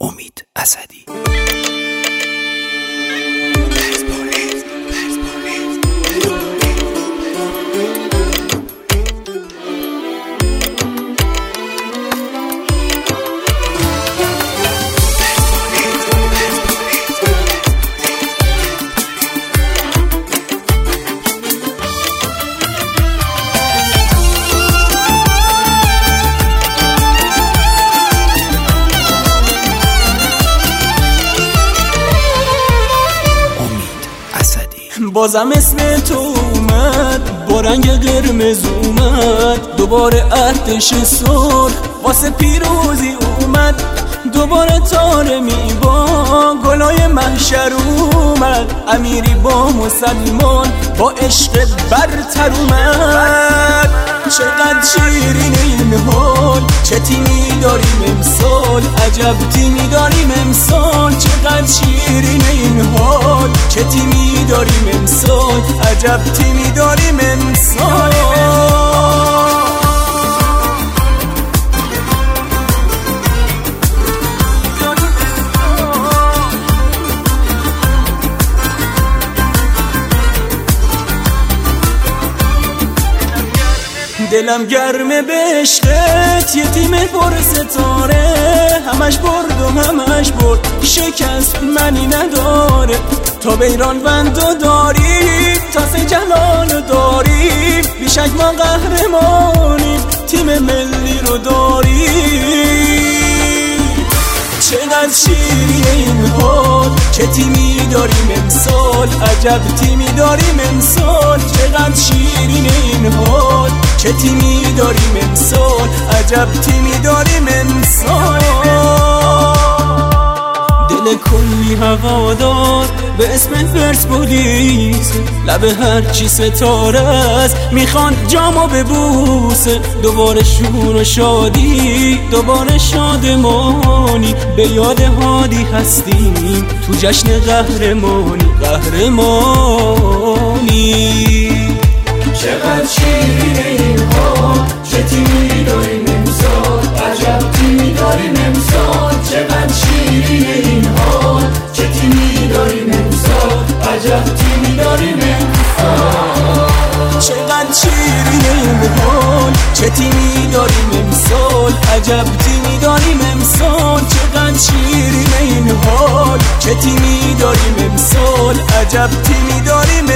امید اسدی. بازم اسم تو اومد، با رنگ قرمز اومد، دوباره ارتش سرخ واسه پیروزی اومد، دوباره طارمی با گلای محشر اومد، امیری با مسلمان با عشق برتر اومد. چقدر شیرین این حال، چه تیمی داریم امسال، عجب تیمی داریم امسال. چقدر شیرین این حال، چه تیمی داریم امسال، عجب تیمی داریم امسال. دلم گرمه به عشقت، یه تیم پر ستاره، همش برد و همش برد، شکست منی نداره. تا به ایران بندو داریم، تاس جلال داریم، بیشک ما قهرمانیم، تیم ملی رو داریم. چقدر شیرین این حال، چه تیمی داریم امسال، عجب تیمی داریم امسال. چقدر شیرین این حال، چه تیمی داریم امسال، عجب تیمی داریم امسال. دل کلی هوادار به اسم پرسپولیس، لب هرچی ستاره است میخوان جامو ببوسه. دوباره شور و شادی، دوباره شادمانی، به یاد هادی هستیم تو جشن قهرمانی. چقدر شیرین این حال، چه تیمی داریم امسال، عجب تیمی داریم امسال. چقدر شیرین این حال، چه تیمی داریم امسال، عجب تیمی داریم امسال. چقدر شیرین این حال، چه تیمی داریم امسال، عجب تیمی داریم امسال. چقدر شیرین این حال، چه تیمی داریم امسال، عجب تیمی داریم